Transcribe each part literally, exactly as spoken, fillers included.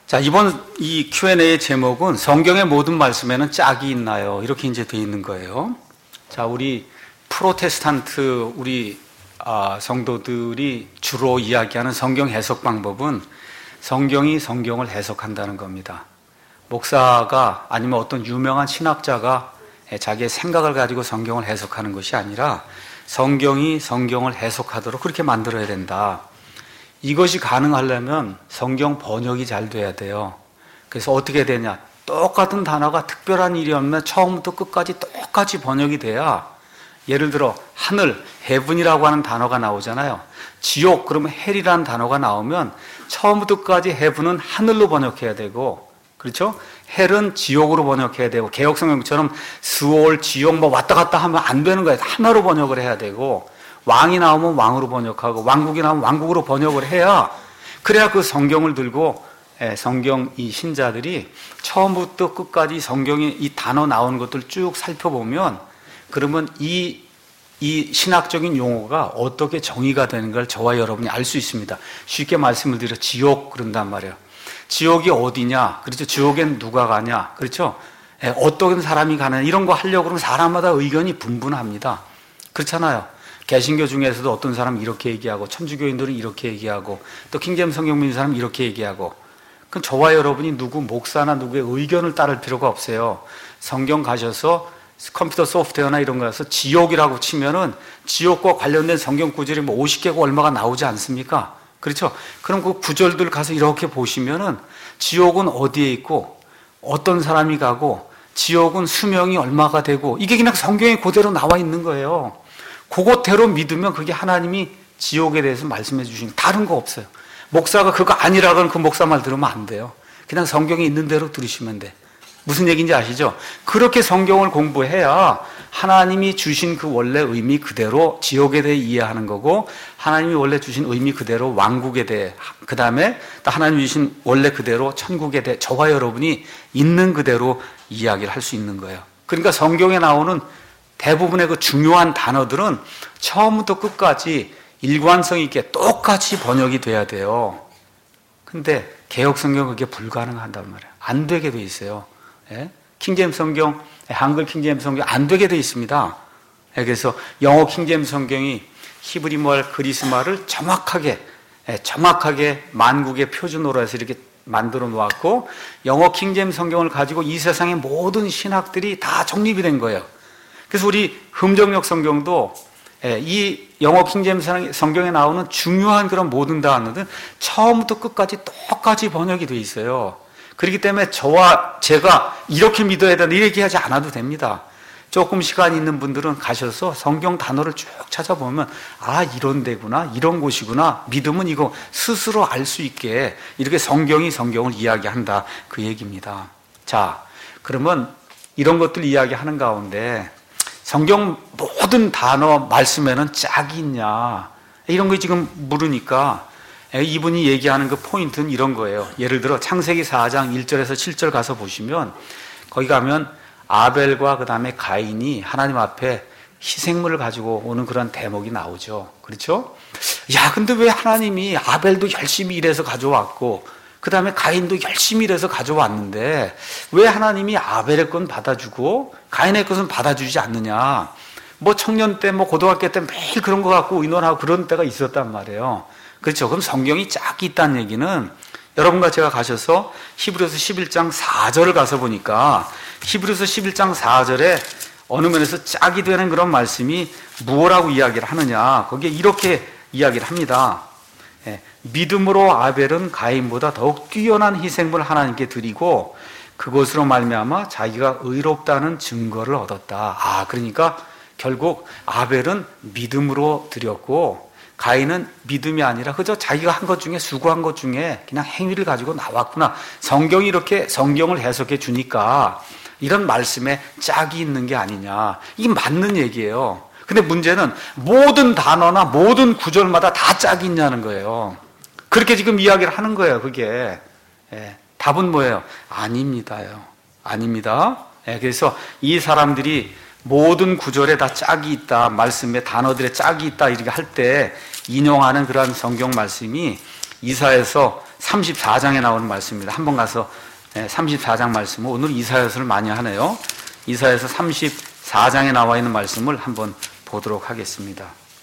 자, 이번 이 큐 앤 에이의 제목은 성경의 모든 말씀에는 짝이 있나요? 이렇게 이제 되어 있는 거예요. 자, 우리 프로테스탄트 우리 아, 성도들이 주로 이야기하는 성경 해석 방법은 성경이 성경을 해석한다는 겁니다. 목사가 아니면 어떤 유명한 신학자가 자기의 생각을 가지고 성경을 해석하는 것이 아니라 성경이 성경을 해석하도록 그렇게 만들어야 된다. 이것이 가능하려면 성경 번역이 잘 돼야 돼요. 그래서 어떻게 되냐? 똑같은 단어가 특별한 일이 없는 처음부터 끝까지 똑같이 번역이 돼야, 예를 들어 하늘, heaven이라고 하는 단어가 나오잖아요. 지옥, 그러면 hell이라는 단어가 나오면 처음부터 끝까지 heaven은 하늘로 번역해야 되고, 그렇죠? hell은 지옥으로 번역해야 되고, 개역성경처럼 스올, 지옥 뭐 왔다 갔다 하면 안 되는 거예요. 하나로 번역을 해야 되고, 왕이 나오면 왕으로 번역하고, 왕국이 나오면 왕국으로 번역을 해야, 그래야 그 성경을 들고 성경 이 신자들이 처음부터 끝까지 성경에 이 단어 나오는 것들 쭉 살펴보면, 그러면 이, 이 신학적인 용어가 어떻게 정의가 되는 걸 저와 여러분이 알 수 있습니다. 쉽게 말씀을 드려 지옥 그런단 말이에요. 지옥이 어디냐? 그렇죠. 지옥엔 누가 가냐? 그렇죠. 어떤 사람이 가느냐? 이런 거 하려고 그러면 사람마다 의견이 분분합니다. 그렇잖아요. 개신교 중에서도 어떤 사람은 이렇게 얘기하고, 천주교인들은 이렇게 얘기하고, 또 킹제임스 성경 믿는 사람은 이렇게 얘기하고. 그럼 저와 여러분이 누구 목사나 누구의 의견을 따를 필요가 없어요. 성경 가셔서 컴퓨터 소프트웨어나 이런 거에서 지옥이라고 치면은 지옥과 관련된 성경 구절이 뭐 오십 개고 얼마가 나오지 않습니까? 그렇죠? 그럼 그 구절들 가서 이렇게 보시면은 지옥은 어디에 있고, 어떤 사람이 가고, 지옥은 수명이 얼마가 되고, 이게 그냥 성경에 그대로 나와 있는 거예요. 그것대로 믿으면 그게 하나님이 지옥에 대해서 말씀해 주시는, 다른 거 없어요. 목사가 그거 아니라 그러면 그 목사 말 들으면 안 돼요. 그냥 성경에 있는 대로 들으시면 돼. 무슨 얘기인지 아시죠? 그렇게 성경을 공부해야 하나님이 주신 그 원래 의미 그대로 지옥에 대해 이해하는 거고, 하나님이 원래 주신 의미 그대로 왕국에 대해, 그 다음에 또 하나님이 주신 원래 그대로 천국에 대해 저와 여러분이 있는 그대로 이야기를 할 수 있는 거예요. 그러니까 성경에 나오는 대부분의 그 중요한 단어들은 처음부터 끝까지 일관성 있게 똑같이 번역이 돼야 돼요. 근데 개역성경은 그게 불가능하단 말이에요. 안 되게 돼 있어요. 예? 킹제임스 성경, 한글 킹제임스 성경 안 되게 돼 있습니다. 예, 그래서 영어 킹제임스 성경이 히브리말, 그리스말을 정확하게, 예, 정확하게 만국의 표준어로 해서 이렇게 만들어 놓았고, 영어 킹제임스 성경을 가지고 이 세상의 모든 신학들이 다 정립이 된 거예요. 그래서 우리 흠정역 성경도 이 영어 킹제임스 성경에 나오는 중요한 그런 모든 단어들은 처음부터 끝까지 똑같이 번역이 돼 있어요. 그렇기 때문에 저와 제가 이렇게 믿어야 된다 이렇게 얘기하지 않아도 됩니다. 조금 시간이 있는 분들은 가셔서 성경 단어를 쭉 찾아보면, 아, 이런 데구나, 이런 곳이구나, 믿으면 이거 스스로 알 수 있게 이렇게 성경이 성경을 이야기한다, 그 얘기입니다. 자, 그러면 이런 것들 이야기하는 가운데 성경 모든 단어 말씀에는 짝이 있냐, 이런 거 지금 물으니까 이분이 얘기하는 그 포인트는 이런 거예요. 예를 들어 창세기 사 장 일 절에서 칠 절 가서 보시면, 거기 가면 아벨과 그 다음에 가인이 하나님 앞에 희생물을 가지고 오는 그런 대목이 나오죠. 그렇죠? 야, 근데 왜 하나님이 아벨도 열심히 일해서 가져왔고, 그 다음에 가인도 열심히 일해서 가져왔는데 왜 하나님이 아벨의 건 받아주고 가인의 것은 받아주지 않느냐. 뭐 청년 때, 뭐 고등학교 때 매일 그런 거 갖고 의논하고 그런 때가 있었단 말이에요. 그렇죠? 그럼 성경이 짝이 있다는 얘기는, 여러분과 제가 가셔서 히브리서 십일 장 사 절을 가서 보니까 히브리서 십일 장 사 절에 어느 면에서 짝이 되는 그런 말씀이 무엇라고 이야기를 하느냐, 거기에 이렇게 이야기를 합니다. 예, 믿음으로 아벨은 가인보다 더욱 뛰어난 희생물을 하나님께 드리고 그것으로 말미암아 자기가 의롭다는 증거를 얻었다. 아, 그러니까 결국 아벨은 믿음으로 드렸고 가인은 믿음이 아니라 그저 자기가 한 것 중에, 수고한 것 중에 그냥 행위를 가지고 나왔구나. 성경이 이렇게 성경을 해석해 주니까 이런 말씀에 짝이 있는 게 아니냐, 이게 맞는 얘기예요. 근데 문제는 모든 단어나 모든 구절마다 다 짝이 있냐는 거예요. 그렇게 지금 이야기를 하는 거예요, 그게. 예, 답은 뭐예요? 아닙니다요. 아닙니다. 예, 그래서 이 사람들이 모든 구절에 다 짝이 있다, 말씀에 단어들에 짝이 있다 이렇게 할 때 인용하는 그러한 성경 말씀이 이사야서 삼십사 장에 나오는 말씀입니다. 한번 가서 삼십사 장 말씀을, 오늘 이사야서를 많이 하네요. 이사야서 삼십사 장에 나와 있는 말씀을 한번 보도록 하겠습니다.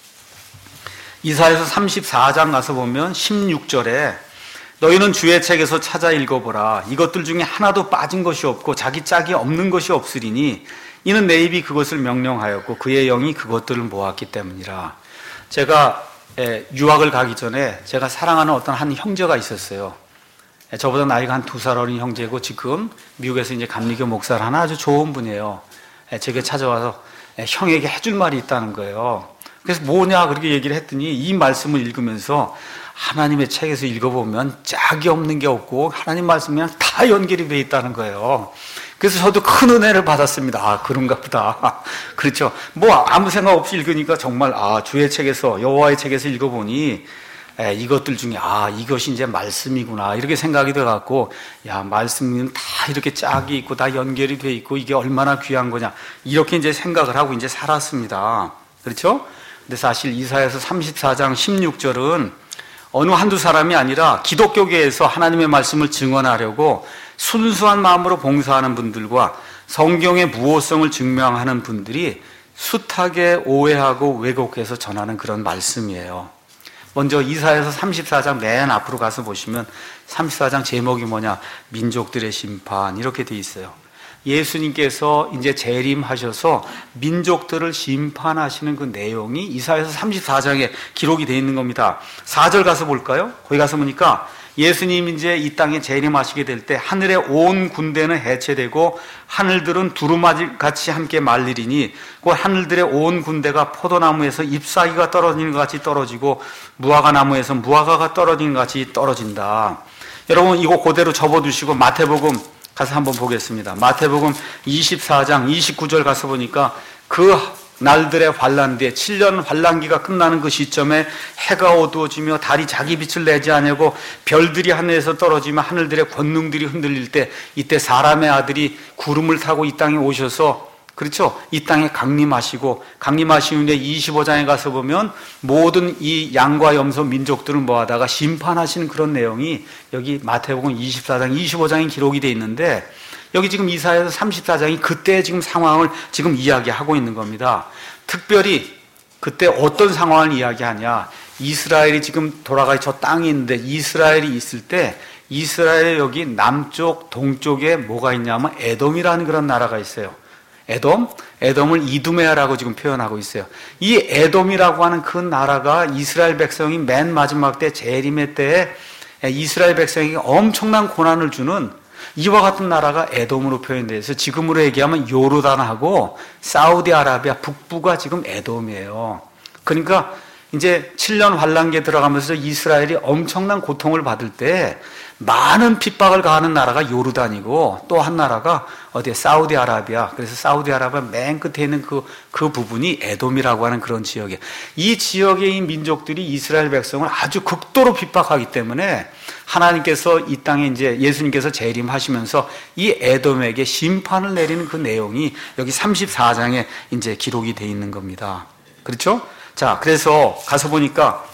이사야서 삼십사 장 가서 보면 십육 절에 너희는 주의 책에서 찾아 읽어보라. 이것들 중에 하나도 빠진 것이 없고 자기 짝이 없는 것이 없으리니 이는 내 입이 그것을 명령하였고 그의 영이 그것들을 모았기 때문이라. 제가 유학을 가기 전에 제가 사랑하는 어떤 한 형제가 있었어요. 저보다 나이가 한 두 살 어린 형제고 지금 미국에서 이제 감리교 목사를 하는 아주 좋은 분이에요. 제게 찾아와서 형에게 해줄 말이 있다는 거예요. 그래서 뭐냐 그렇게 얘기를 했더니 이 말씀을 읽으면서 하나님의 책에서 읽어보면 짝이 없는 게 없고 하나님 말씀이랑 다 연결이 돼 있다는 거예요. 그래서 저도 큰 은혜를 받았습니다. 아, 그런가 보다. 그렇죠. 뭐 아무 생각 없이 읽으니까 정말 아, 주의 책에서, 여호와의 책에서 읽어보니 에, 이것들 중에 아, 이것이 이제 말씀이구나 이렇게 생각이 돼갖고 야, 말씀은 다 이렇게 짝이 있고 다 연결이 돼 있고 이게 얼마나 귀한 거냐 이렇게 이제 생각을 하고 이제 살았습니다. 그렇죠? 근데 사실 이사야서 삼십사 장 십육 절은 어느 한두 사람이 아니라 기독교계에서 하나님의 말씀을 증언하려고 순수한 마음으로 봉사하는 분들과 성경의 무호성을 증명하는 분들이 숱하게 오해하고 왜곡해서 전하는 그런 말씀이에요. 먼저 이사야서 삼십사 장 맨 앞으로 가서 보시면 삼십사 장 제목이 뭐냐? 민족들의 심판 이렇게 돼 있어요. 예수님께서 이제 재림하셔서 민족들을 심판하시는 그 내용이 이사야서 삼십사 장에 기록이 되어 있는 겁니다. 사 절 가서 볼까요? 거기 가서 보니까 예수님 이제 이 땅에 재림하시게 될 때 하늘의 온 군대는 해체되고 하늘들은 두루마기같이 함께 말리리니 그 하늘들의 온 군대가 포도나무에서 잎사귀가 떨어지는 것 같이 떨어지고 무화과 나무에서 무화과가 떨어지는 것 같이 떨어진다. 여러분 이거 그대로 접어두시고 마태복음 가서 한번 보겠습니다. 마태복음 이십사 장 이십구 절 가서 보니까 그 날들의 환란 뒤에 칠 년 환란기가 끝나는 그 시점에 해가 어두워지며 달이 자기 빛을 내지 아니하고 별들이 하늘에서 떨어지며 하늘들의 권능들이 흔들릴 때 이때 사람의 아들이 구름을 타고 이 땅에 오셔서 그렇죠? 이 땅에 강림하시고 강림하시는데 이십오 장에 가서 보면 모든 이 양과 염소 민족들을 모아다가 심판하시는 그런 내용이 여기 마태복음 이십사 장 이십오 장에 기록이 되어 있는데 여기 지금 이사야서 삼십사 장이 그때의 지금 상황을 지금 이야기하고 있는 겁니다. 특별히 그때 어떤 상황을 이야기하냐? 이스라엘이 지금 돌아가 저 땅이 있는데 이스라엘이 있을 때 이스라엘의 여기 남쪽 동쪽에 뭐가 있냐면 에돔이라는 그런 나라가 있어요. 에돔? 에돔을 이두메아라고 지금 표현하고 있어요. 이 에돔이라고 하는 그 나라가 이스라엘 백성이 맨 마지막 때 재림의 때에 이스라엘 백성에게 엄청난 고난을 주는 이와 같은 나라가 에돔으로 표현되어 있어서 지금으로 얘기하면 요르단하고 사우디아라비아 북부가 지금 에돔이에요. 그러니까 이제 칠 년 환란기에 들어가면서 이스라엘이 엄청난 고통을 받을 때 많은 핍박을 가하는 나라가 요르단이고 또 한 나라가 어디에 사우디아라비아. 그래서 사우디아라비아 맨 끝에 있는 그, 그 부분이 에돔이라고 하는 그런 지역이에요. 이 지역의 이 민족들이 이스라엘 백성을 아주 극도로 핍박하기 때문에 하나님께서 이 땅에 이제 예수님께서 재림하시면서 이 에돔에게 심판을 내리는 그 내용이 여기 삼십사 장에 이제 기록이 되어 있는 겁니다. 그렇죠? 자, 그래서 가서 보니까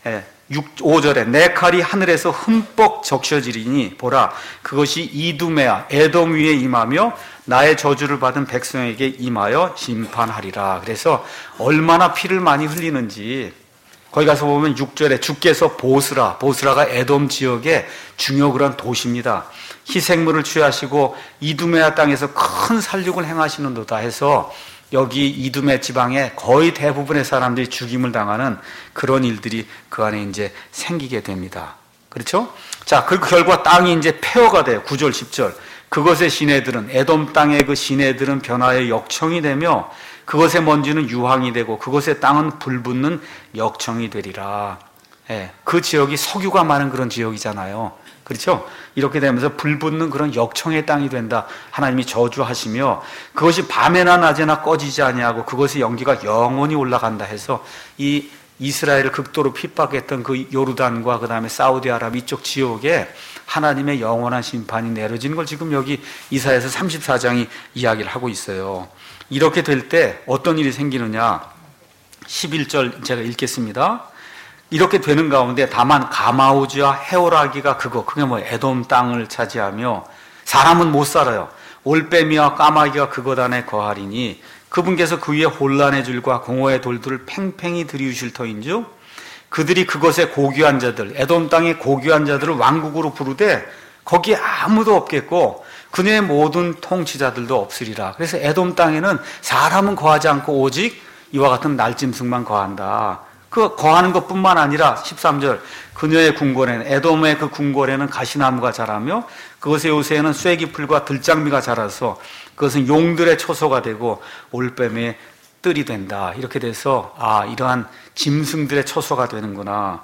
육, 오 절에 내 칼이 하늘에서 흠뻑 적셔지리니 보라 그것이 이두메아 에돔 위에 임하며 나의 저주를 받은 백성에게 임하여 심판하리라. 그래서 얼마나 피를 많이 흘리는지 거기 가서 보면 육 절에 주께서 보스라 보스라가 에돔 지역의 중요 그런 도시입니다. 희생물을 취하시고 이두메아 땅에서 큰 살육을 행하시는도다 해서 여기 이두메 지방에 거의 대부분의 사람들이 죽임을 당하는 그런 일들이 그 안에 이제 생기게 됩니다. 그렇죠? 자, 그 결과 땅이 이제 폐허가 돼요. 구 절, 십 절. 그것의 시내들은, 에돔 땅의 그 시내들은 변화의 역청이 되며 그것의 먼지는 유황이 되고 그것의 땅은 불붙는 역청이 되리라. 예, 그 지역이 석유가 많은 그런 지역이잖아요. 그렇죠? 이렇게 되면서 불붙는 그런 역청의 땅이 된다. 하나님이 저주하시며 그것이 밤에나 낮에나 꺼지지 아니하고 그것의 연기가 영원히 올라간다 해서 이 이스라엘을 극도로 핍박했던 그 요르단과 그 다음에 사우디아라비아 이쪽 지역에 하나님의 영원한 심판이 내려지는 걸 지금 여기 이사야서 삼십사 장이 이야기를 하고 있어요. 이렇게 될 때 어떤 일이 생기느냐? 십일 절 제가 읽겠습니다. 이렇게 되는 가운데 다만 가마우즈와 해오라기가 그거 그게 뭐 에돔 땅을 차지하며 사람은 못 살아요. 올빼미와 까마귀가 그것 안에 거하리니 그분께서 그 위에 혼란의 줄과 공허의 돌들을 팽팽히 들이우실 터인즉 그들이 그것의 고귀한 자들 에돔 땅의 고귀한 자들을 왕국으로 부르되 거기에 아무도 없겠고 그녀의 모든 통치자들도 없으리라. 그래서 에돔 땅에는 사람은 거하지 않고 오직 이와 같은 날짐승만 거한다. 그 거하는 것뿐만 아니라 십삼 절 그녀의 궁궐에는 에돔의 그 궁궐에는 가시나무가 자라며 그것의 요새에는 쇠기풀과 들장미가 자라서 그것은 용들의 초소가 되고 올빼미의 뜰이 된다. 이렇게 돼서 아 이러한 짐승들의 초소가 되는구나.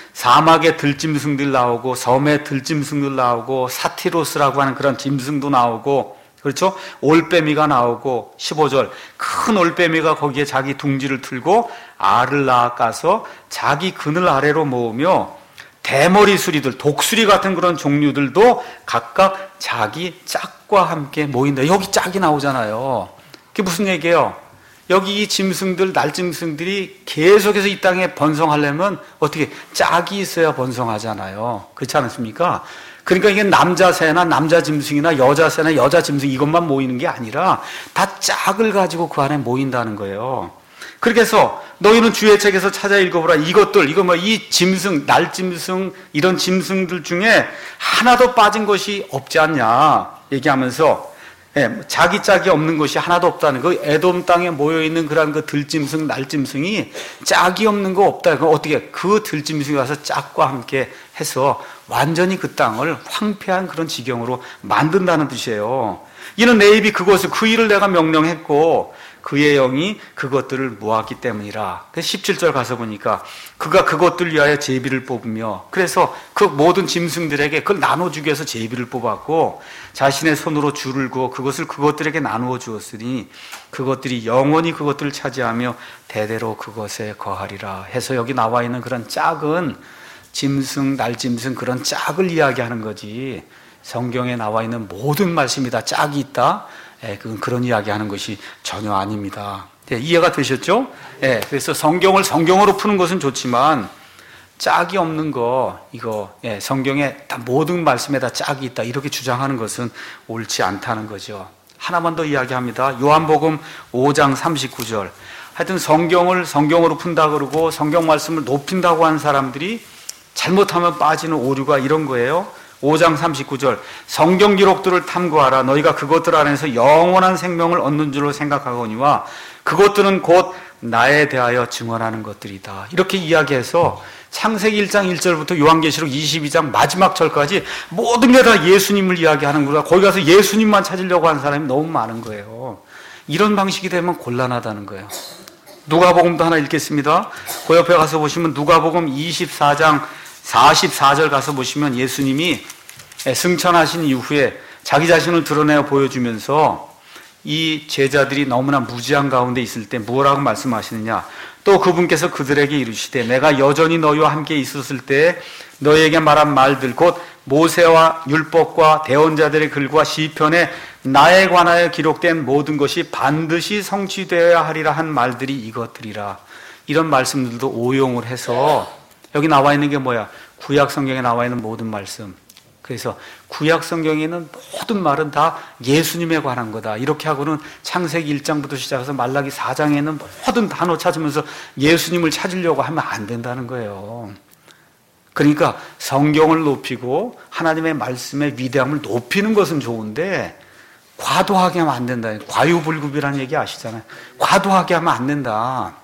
사막에 들짐승들 나오고 섬에 들짐승들 나오고 사티로스라고 하는 그런 짐승도 나오고 그렇죠? 올빼미가 나오고 십오 절 큰 올빼미가 거기에 자기 둥지를 틀고 알을 낳아가서 자기 그늘 아래로 모으며 대머리 수리들 독수리 같은 그런 종류들도 각각 자기 짝과 함께 모인다. 여기 짝이 나오잖아요. 그게 무슨 얘기예요? 여기 이 짐승들 날짐승들이 계속해서 이 땅에 번성하려면 어떻게 짝이 있어야 번성하잖아요. 그렇지 않습니까? 그러니까 이게 남자 새나 남자 짐승이나 여자 새나 여자 짐승 이것만 모이는 게 아니라 다 짝을 가지고 그 안에 모인다는 거예요. 그렇게 해서 너희는 주의 책에서 찾아 읽어보라. 이것들 이거 뭐 이 짐승 날짐승 이런 짐승들 중에 하나도 빠진 것이 없지 않냐 얘기하면서 예, 자기 짝이 없는 것이 하나도 없다는 그 에돔 땅에 모여 있는 그런 그 들짐승 날짐승이 짝이 없는 거 없다. 그 어떻게 그 들짐승이 와서 짝과 함께 해서 완전히 그 땅을 황폐한 그런 지경으로 만든다는 뜻이에요. 이는 내 입이 그것을 그 일을 내가 명령했고 그의 영이 그것들을 모았기 때문이라. 십칠 절 가서 보니까 그가 그것들 위하여 제비를 뽑으며 그래서 그 모든 짐승들에게 그걸 나눠주기 위해서 제비를 뽑았고 자신의 손으로 줄을 그어 그것을 그것들에게 나누어 주었으니 그것들이 영원히 그것들을 차지하며 대대로 그것에 거하리라 해서 여기 나와 있는 그런 짝은 짐승, 날짐승 그런 짝을 이야기하는 거지 성경에 나와 있는 모든 말씀이 다 짝이 있다? 예, 그건 그런 이야기하는 것이 전혀 아닙니다. 예, 이해가 되셨죠? 예, 그래서 성경을 성경으로 푸는 것은 좋지만 짝이 없는 거 이거 예, 성경에 다 모든 말씀에 다 짝이 있다 이렇게 주장하는 것은 옳지 않다는 거죠. 하나만 더 이야기합니다. 요한복음 오 장 삼십구 절. 하여튼 성경을 성경으로 푼다 그러고 성경 말씀을 높인다고 하는 사람들이 잘못하면 빠지는 오류가 이런 거예요. 오 장 삼십구 절 성경 기록들을 탐구하라. 너희가 그것들 안에서 영원한 생명을 얻는 줄로 생각하거니와 그것들은 곧 나에 대하여 증언하는 것들이다. 이렇게 이야기해서 창세기 일 장 일 절부터 요한계시록 이십이 장 마지막 절까지 모든 게 다 예수님을 이야기하는 거라. 거기 가서 예수님만 찾으려고 하는 사람이 너무 많은 거예요. 이런 방식이 되면 곤란하다는 거예요. 누가복음도 하나 읽겠습니다. 그 옆에 가서 보시면 누가복음 이십사 장 사십사 절 가서 보시면 예수님이 승천하신 이후에 자기 자신을 드러내어 보여주면서 이 제자들이 너무나 무지한 가운데 있을 때 뭐라고 말씀하시느냐. 또 그분께서 그들에게 이르시되 내가 여전히 너희와 함께 있었을 때 너희에게 말한 말들 곧 모세와 율법과 대언자들의 글과 시편에 나에 관하여 기록된 모든 것이 반드시 성취되어야 하리라 한 말들이 이것들이라. 이런 말씀들도 오용을 해서 여기 나와 있는 게 뭐야? 구약 성경에 나와 있는 모든 말씀. 그래서 구약 성경에 있는 모든 말은 다 예수님에 관한 거다. 이렇게 하고는 창세기 일 장부터 시작해서 말라기 사 장에 있는 모든 단어 찾으면서 예수님을 찾으려고 하면 안 된다는 거예요. 그러니까 성경을 높이고 하나님의 말씀의 위대함을 높이는 것은 좋은데 과도하게 하면 안 된다. 과유불급이라는 얘기 아시잖아요. 과도하게 하면 안 된다.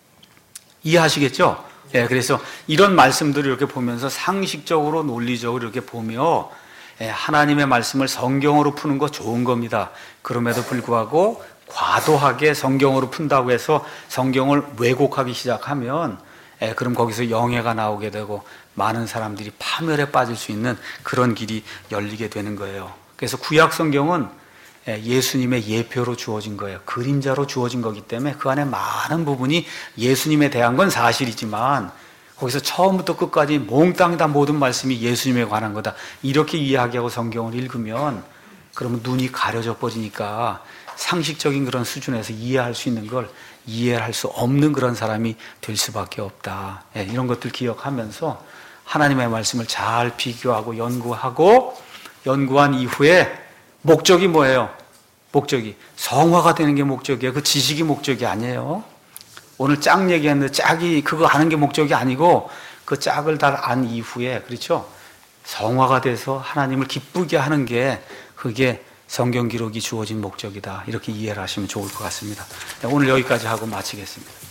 이해하시겠죠? 예, 그래서 이런 말씀들을 이렇게 보면서 상식적으로 논리적으로 이렇게 보며 예, 하나님의 말씀을 성경으로 푸는 거 좋은 겁니다. 그럼에도 불구하고 과도하게 성경으로 푼다고 해서 성경을 왜곡하기 시작하면 예, 그럼 거기서 영예가 나오게 되고 많은 사람들이 파멸에 빠질 수 있는 그런 길이 열리게 되는 거예요. 그래서 구약 성경은 예수님의 예표로 주어진 거예요. 그림자로 주어진 거기 때문에 그 안에 많은 부분이 예수님에 대한 건 사실이지만 거기서 처음부터 끝까지 몽땅 다 모든 말씀이 예수님에 관한 거다. 이렇게 이야기하고 성경을 읽으면 그러면 눈이 가려져 버리니까 상식적인 그런 수준에서 이해할 수 있는 걸 이해할 수 없는 그런 사람이 될 수밖에 없다. 예, 이런 것들 기억하면서 하나님의 말씀을 잘 비교하고 연구하고 연구한 이후에 목적이 뭐예요? 목적이 성화가 되는 게 목적이에요. 그 지식이 목적이 아니에요. 오늘 짝 얘기했는데 짝이 그거 아는 게 목적이 아니고 그 짝을 다 안 이후에, 그렇죠? 성화가 돼서 하나님을 기쁘게 하는 게 그게 성경 기록이 주어진 목적이다. 이렇게 이해를 하시면 좋을 것 같습니다. 오늘 여기까지 하고 마치겠습니다.